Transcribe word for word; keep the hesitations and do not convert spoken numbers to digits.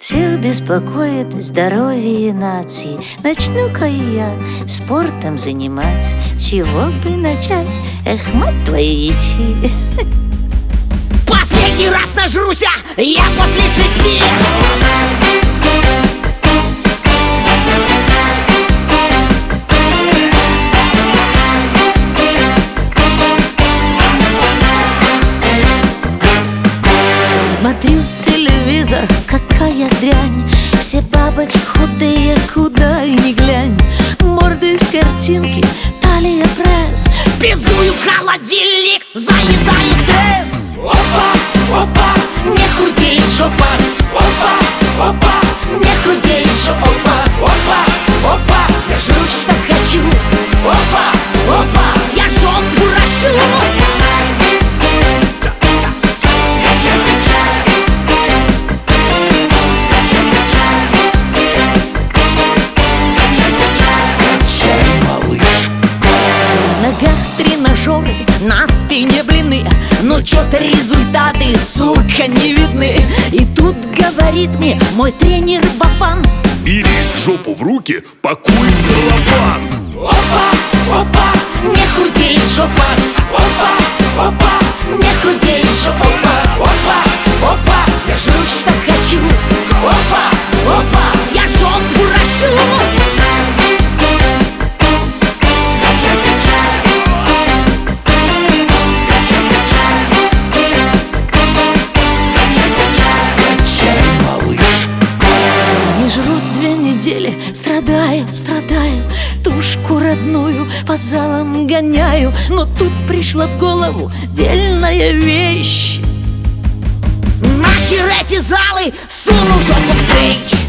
Всех беспокоит здоровье нации. Начну-ка я спортом заниматься. Чего бы начать? Эх, мать твою идти. Последний раз нажруся я после шести. Смотрю телевизор, какая дрянь. Все бабы худые, куда ни глянь. Морды с картинки, талия пресс. Пиздую в холодильник, заедаю стресс. Опа, опа, не худеет жопа. Опа, опа, не худеет жопа. Опа, опа, я жру, что хочу. Опа, опа, я жопу ращу. Тренажеры, на спине блины. Но чё-то результаты, сука, не видны. И тут говорит мне мой тренер Вован: бери жопу в руки, пакуй в целлофан. Опа, опа, не худеет жопа. Опа, опа, не худеет жопа. Опа, опа, я жру, что хочу. Опа, опа, я жопу ращу. Страдаю, страдаю, тушку родную по залам гоняю. Но тут пришла в голову дельная вещь. Нахер эти залы, суну жопу в стрейч.